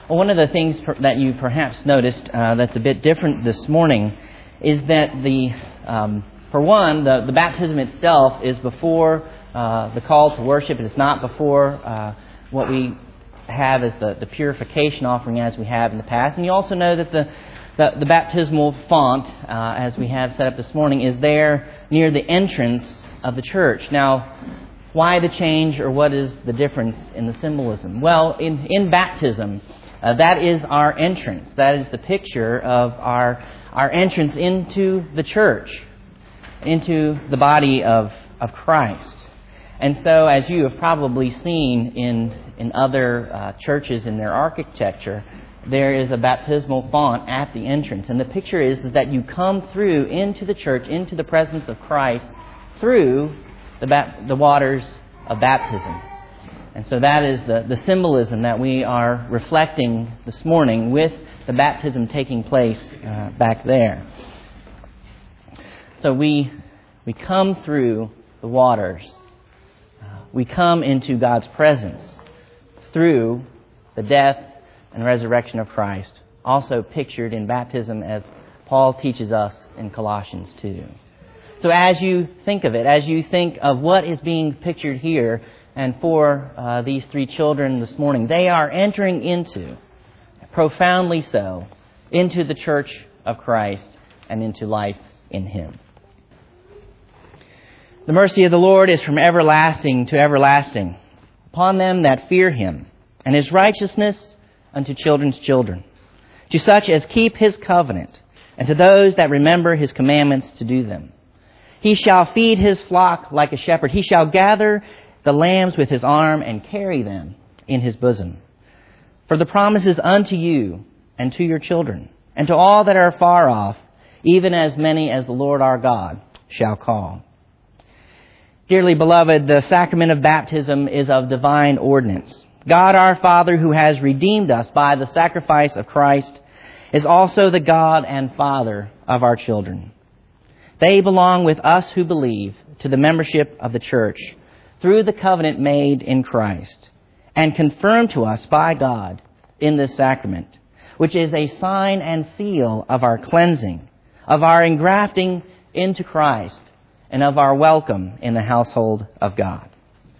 Well, one of the things that you perhaps noticed that's a bit different this morning is that for one, the baptism itself is before the call to worship. It is not before what we have as the purification offering as we have in the past. And you also know that the baptismal font, as we have set up this morning, is there near the entrance of the church. Now, why the change, or what is the difference in the symbolism? Well, in baptism, that is our entrance. That is the picture of our entrance into the church, into the body of Christ. And so, as you have probably seen in other churches in their architecture, there is a baptismal font at the entrance. And the picture is that you come through into the church, into the presence of Christ, through the waters of baptism. And so that is the symbolism that we are reflecting this morning with the baptism taking place back there. So we come through the waters. We come into God's presence through the death and resurrection of Christ, also pictured in baptism as Paul teaches us in Colossians 2. So as you think of it, as you think of what is being pictured here, and for these three children this morning, they are entering into, profoundly so, into the church of Christ and into life in Him. The mercy of the Lord is from everlasting to everlasting upon them that fear Him, and His righteousness unto children's children, to such as keep His covenant, and to those that remember His commandments to do them. He shall feed His flock like a shepherd. He shall gather the lambs with His arm and carry them in His bosom. For the promise is unto you and to your children, and to all that are far off, even as many as the Lord our God shall call. Dearly beloved, the sacrament of baptism is of divine ordinance. God our Father, who has redeemed us by the sacrifice of Christ, is also the God and Father of our children. They belong with us who believe to the membership of the church through the covenant made in Christ and confirmed to us by God in this sacrament, which is a sign and seal of our cleansing, of our engrafting into Christ, and of our welcome in the household of God.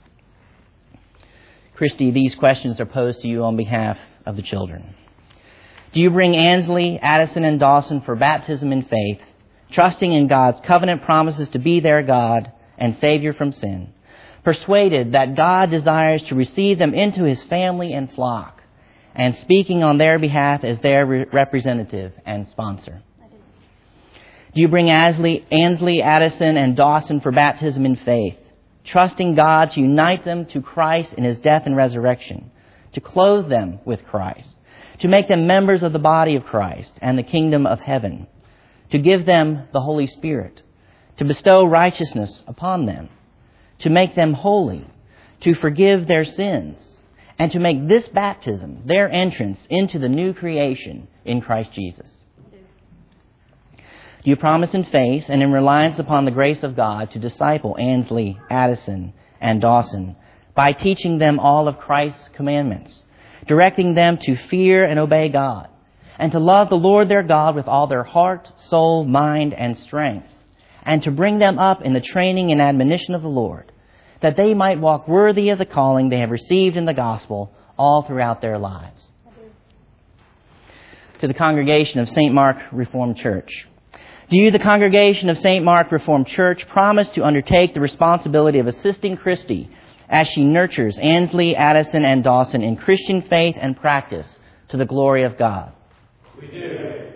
Christy, these questions are posed to you on behalf of the children. Do you bring Ansley, Addison, and Dawson for baptism in faith, trusting in God's covenant promises to be their God and Savior from sin, persuaded that God desires to receive them into His family and flock, and speaking on their behalf as their representative and sponsor? Do you bring Ansley, Addison, and Dawson for baptism in faith, trusting God to unite them to Christ in His death and resurrection, to clothe them with Christ, to make them members of the body of Christ and the kingdom of heaven, to give them the Holy Spirit, to bestow righteousness upon them, to make them holy, to forgive their sins, and to make this baptism their entrance into the new creation in Christ Jesus? Do you promise in faith and in reliance upon the grace of God to disciple Ansley, Addison, and Dawson by teaching them all of Christ's commandments, directing them to fear and obey God, and to love the Lord their God with all their heart, soul, mind, and strength, and to bring them up in the training and admonition of the Lord, that they might walk worthy of the calling they have received in the gospel all throughout their lives? To the congregation of St. Mark Reformed Church. Do you, the congregation of St. Mark Reformed Church, promise to undertake the responsibility of assisting Christy as she nurtures Ansley, Addison, and Dawson in Christian faith and practice to the glory of God? We do.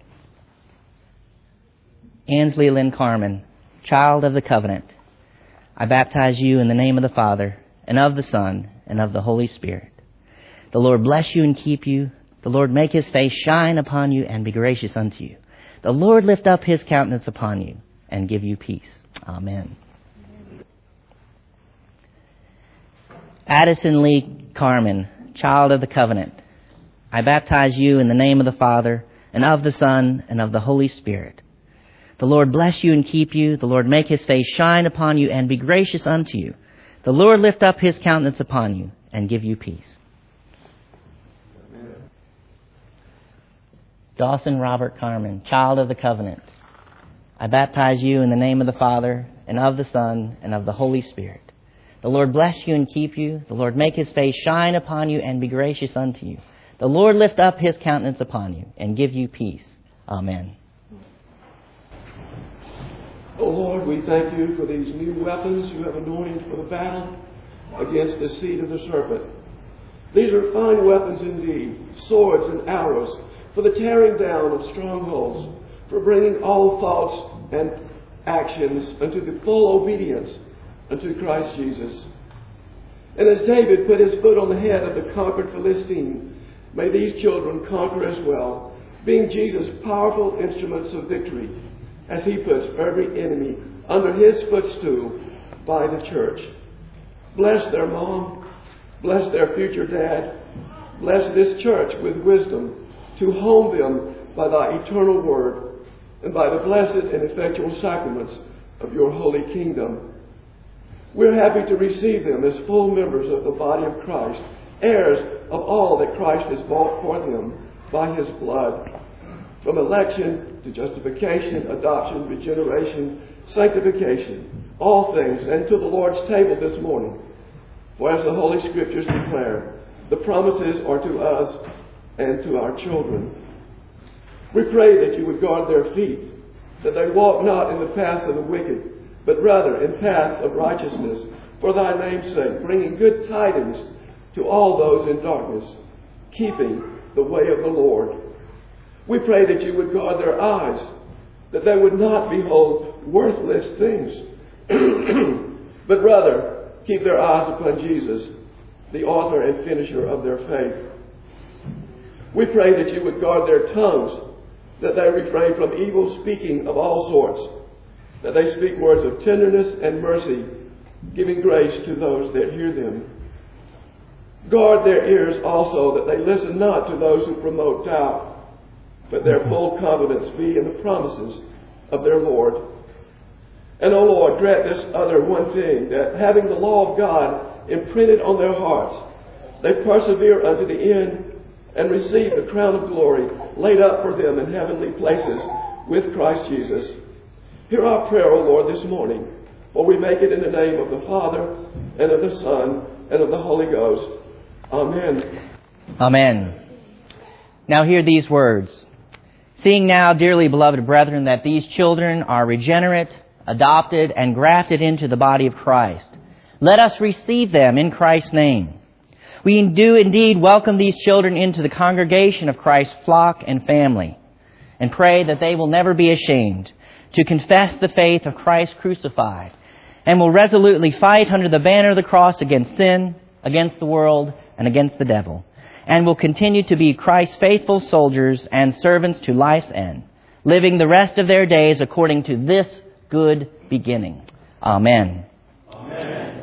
Ansley Lynn Carmen, child of the covenant, I baptize you in the name of the Father, and of the Son, and of the Holy Spirit. The Lord bless you and keep you. The Lord make His face shine upon you and be gracious unto you. The Lord lift up His countenance upon you and give you peace. Amen. Addison Lee Carmen, child of the covenant, I baptize you in the name of the Father, and of the Son, and of the Holy Spirit. The Lord bless you and keep you. The Lord make His face shine upon you and be gracious unto you. The Lord lift up His countenance upon you and give you peace. Dawson Robert Carmen, child of the covenant, I baptize you in the name of the Father, and of the Son, and of the Holy Spirit. The Lord bless you and keep you. The Lord make His face shine upon you and be gracious unto you. The Lord lift up His countenance upon you and give you peace. Amen. Oh Lord, we thank you for these new weapons you have anointed for the battle against the seed of the serpent. These are fine weapons indeed, swords and arrows, for the tearing down of strongholds, for bringing all thoughts and actions unto the full obedience unto Christ Jesus. And as David put his foot on the head of the conquered Philistine, may these children conquer as well, being Jesus' powerful instruments of victory, as He puts every enemy under His footstool by the church. Bless their mom, bless their future dad, bless this church with wisdom to hone them by Thy eternal word and by the blessed and effectual sacraments of Your holy kingdom. We're happy to receive them as full members of the body of Christ, heirs of all that Christ has bought for them by His blood, from election to justification, adoption, regeneration, sanctification, all things, and to the Lord's table this morning. For as the Holy Scriptures declare, the promises are to us and to our children. We pray that You would guard their feet, that they walk not in the paths of the wicked, but rather in paths of righteousness, for Thy name's sake, bringing good tidings to all those in darkness, keeping the way of the Lord. We pray that You would guard their eyes, that they would not behold worthless things, but rather keep their eyes upon Jesus, the author and finisher of their faith. We pray that You would guard their tongues, that they refrain from evil speaking of all sorts, that they speak words of tenderness and mercy, giving grace to those that hear them. Guard their ears also, that they listen not to those who promote doubt, but their full confidence be in the promises of their Lord. And, O Lord, grant this other one thing, that having the law of God imprinted on their hearts, they persevere unto the end and receive the crown of glory laid up for them in heavenly places with Christ Jesus. Hear our prayer, O Lord, this morning, for we make it in the name of the Father, and of the Son, and of the Holy Ghost. Amen. Amen. Now hear these words. Seeing now, dearly beloved brethren, that these children are regenerate, adopted, and grafted into the body of Christ, let us receive them in Christ's name. We do indeed welcome these children into the congregation of Christ's flock and family, and pray that they will never be ashamed to confess the faith of Christ crucified, and will resolutely fight under the banner of the cross against sin, against the world, and against the devil, and will continue to be Christ's faithful soldiers and servants to life's end, living the rest of their days according to this good beginning. Amen. Amen.